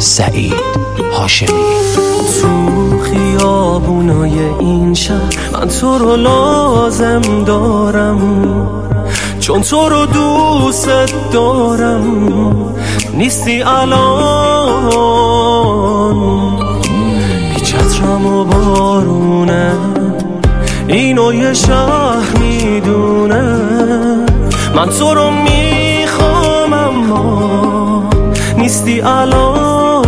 سعید هاشمی. تو خیابونای این شهر من تو رو لازم دارم، چون تو رو دوست دارم. نیستی الان، بی چترم و بارونه، اینو یه شهر میدونه. من تو رو میخوام اما نیستی الان.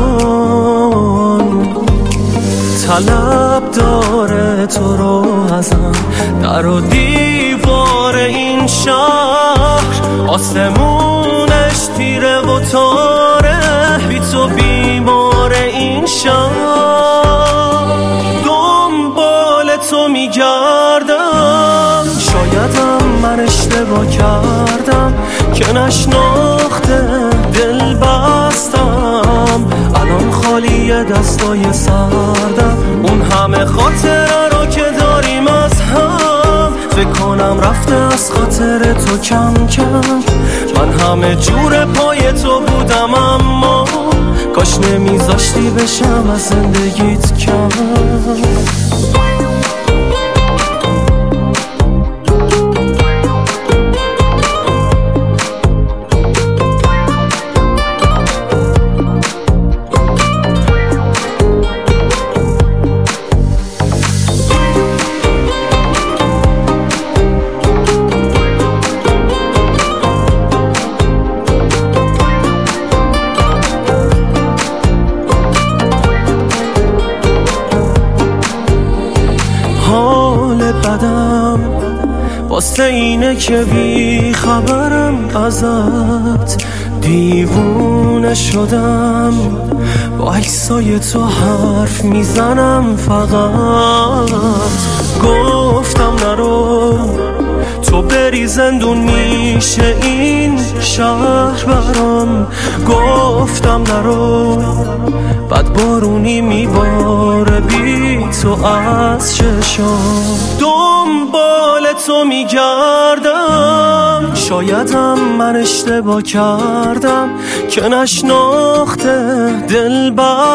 طلب داره تو رو ازم، در و دیوار این شهر آسمونش تیره و تاره. بی تو بیمار این شهر، دنبال تو میگردم. شایدم من اشتباه کردم که نشناخته دل بستم. الان خالی دستای سردم، اون همه خاطره رو که داریم از هم. فکر کنم رفته از خاطر تو کم کم. من همه جور پای تو بودم، اما کاش نمیذاشتی بشم از زندگیت کم. حال بدم واسه اینه که بی خبرم ازت، دیوونه شدم. با عکسای تو حرف میزنم فقط. گفتم نرو تو بری، زندون میشه این شهر برام. گفتم نرو بعد بارونی میباره بی تو از چشام. دنبال تو میگردم، شایدم من اشتباه کردم که نشناخته دل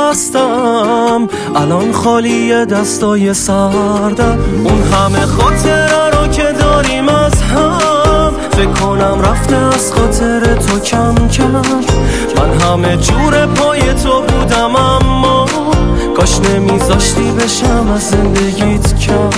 بستم. الان خالی دستای سردم، اون همه خاطره رو که داریم از هم. فکر کنم رفته از خاطر تو کم کم. من همه جور پای تو بودم، اما کاش نمیذاشتی بشم از زندگیت کم.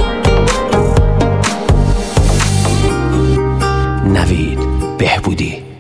نوید بهبودی.